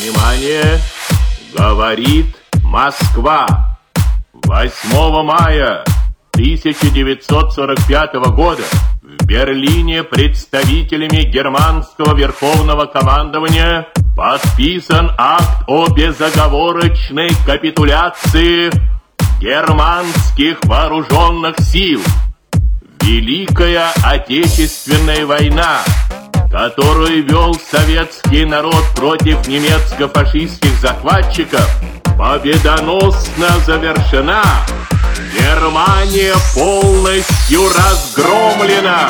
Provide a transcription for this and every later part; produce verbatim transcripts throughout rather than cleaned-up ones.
Внимание! Говорит Москва. восьмого мая тысяча девятьсот сорок пятого года в Берлине представителями германского верховного командования подписан акт о безоговорочной капитуляции германских вооруженных сил. Великая Отечественная война, которую вел советский народ против немецко-фашистских захватчиков, победоносно завершена. Германия полностью разгромлена.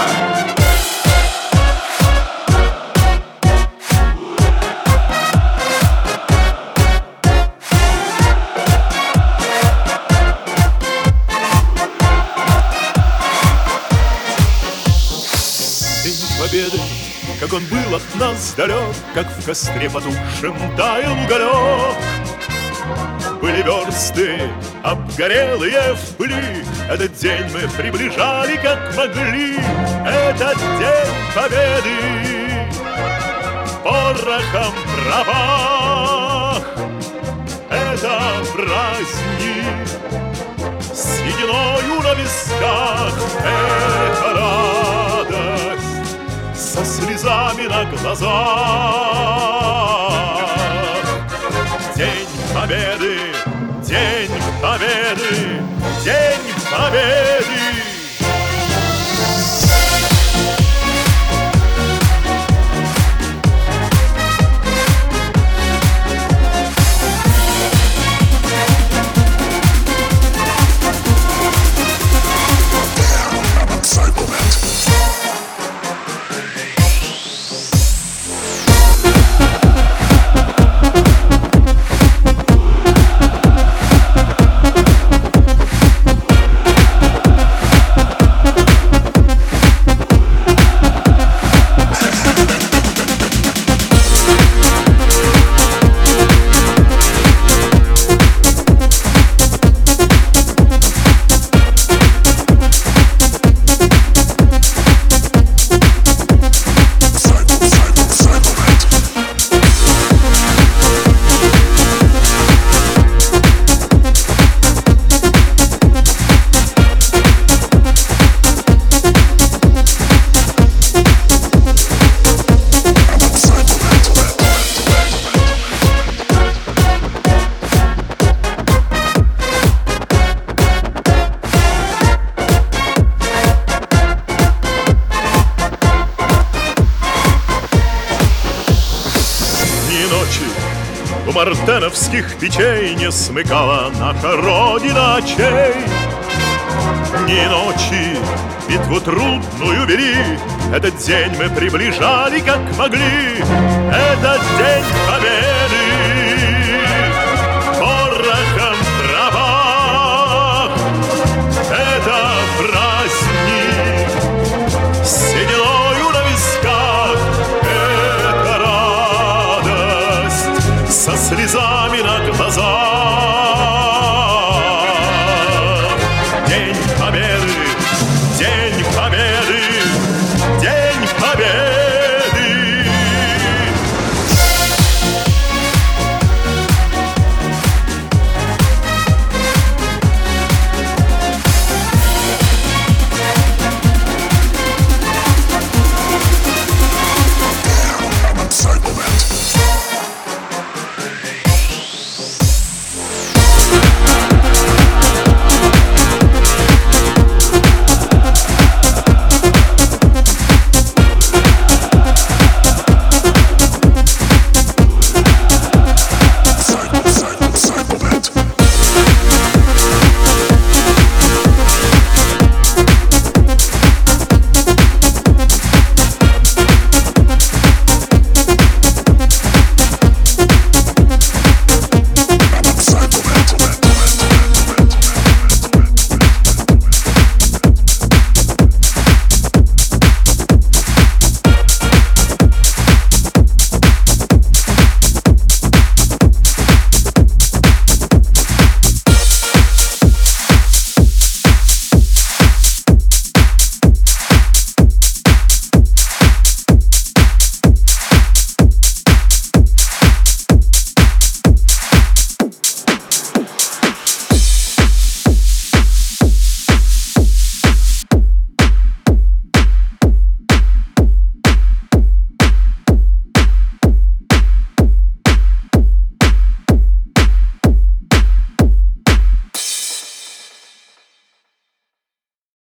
День победы, как он был от нас далек, как в костре потухшем таял уголек. Были версты обгорелые в пыли, этот день мы приближали как могли. Этот день победы порохом пропах. Это праздник с сединою на висках. Это радость со слезами на глазах. День победы, день победы, день победы. У мартеновских печей не смыкала наша Родина очей. Дни и ночи битву трудную вели, этот день мы приближали как могли. Этот день